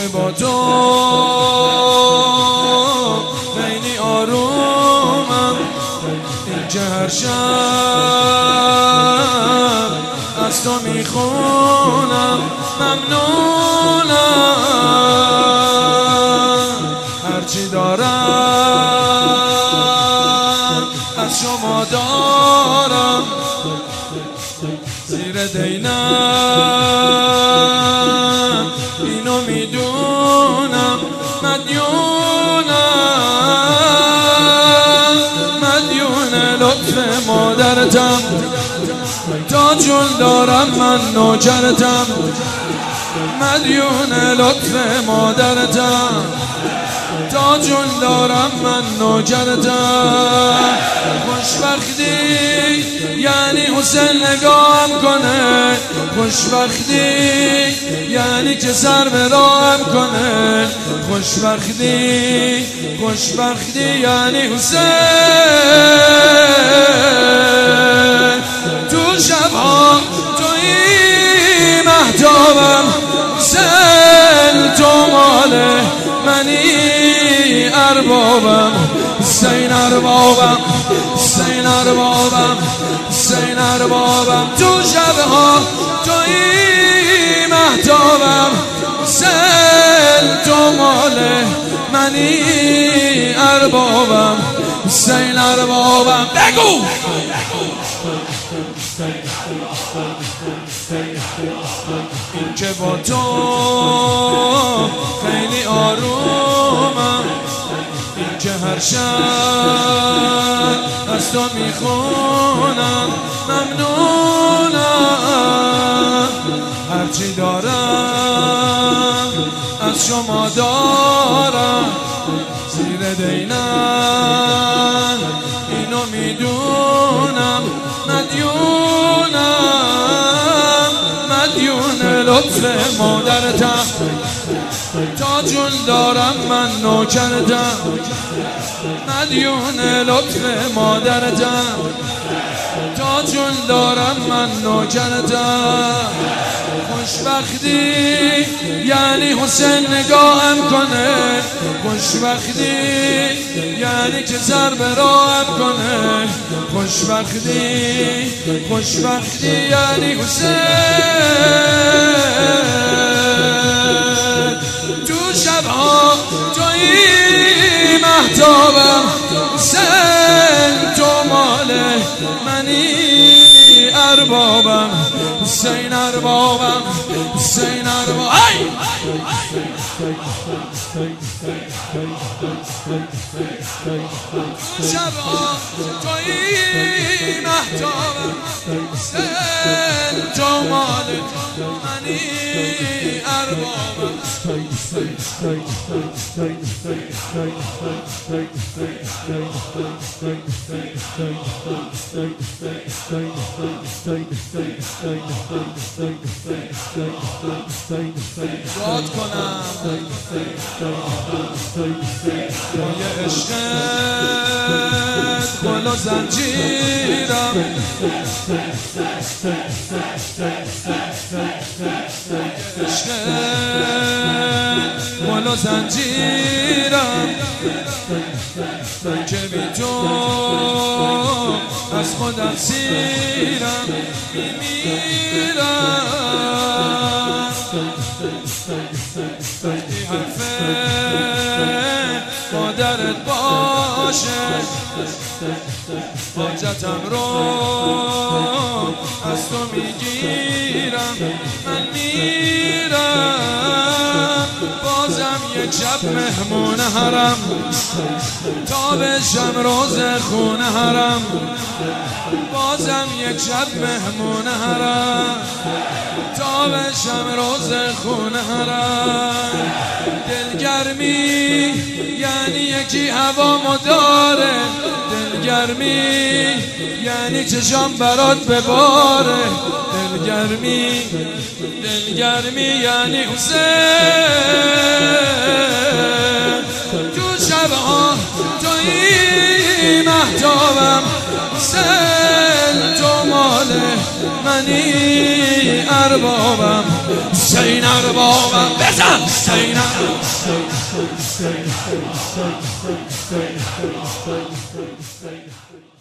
که با تو خیلی آرومم، این که هر شب از تو میخونم، ممنونم هرچی دارم از شما دارم، زیر دینم اینو میدونم، مدیون لطف مادرتم، تا جون دارم من نوکرتم، مدیون لطف مادرتم، تا جون دارم من نوکرتم. خوشبختی یعنی حسین نگاهم کنه، خوشبختی یعنی که سر به راهم کنه، خوشبختی یعنی حسین تو شبها توی مهتابم، حسین تو مال منی اربابم، حسین اربابم، حسین اربابم، حسین اربابم تو شبها توی مهتابم، حسین تو مال منی اربابم، حسین اربابم. بگو این که با تو خیلی آرومم، این که هر شب از تو میخونم، ممنونم هرچی دارم از شما دارم، زیر دینم اینو میدونم، مدیون لطف مادرتم، تا جون دارم من نوکرتم، مدیون لطف مادرتم، تا جون دارم من نوکرتم. خوشبختی یعنی حسین نگاهم کنه، خوشبختی یعنی که سر به راهم کنه، خوشبختی یعنی حسین تو شبها توی مهتابم، حسین تو مال منی اربابم، حسین اربابم، حسین اربابم. شبها توی مهتابم، حسین تو مال منی اربابم. دعات کنم با یه عشقت گل و زنجیرم، گل و زنجیرم که بی تو از خودم سیرم، میمیرم وقتی حرف مادرت باشه، حاجتم رو از تو میگیرم، من میرم بازم یک شب مهمون حرم، تا بشم روز خونه حرم، بازم یک شب مهمون حرم، تا بشم روز خونه حرم. دلگرمی یعنی یکی هوامو داره، دلگرمی یعنی چشام برات بباره، دلگرمی یعنی حسین تو شبها توی مهتابم، حسین تو مال منی اربابم حسین اربابم بزن حسین اربابم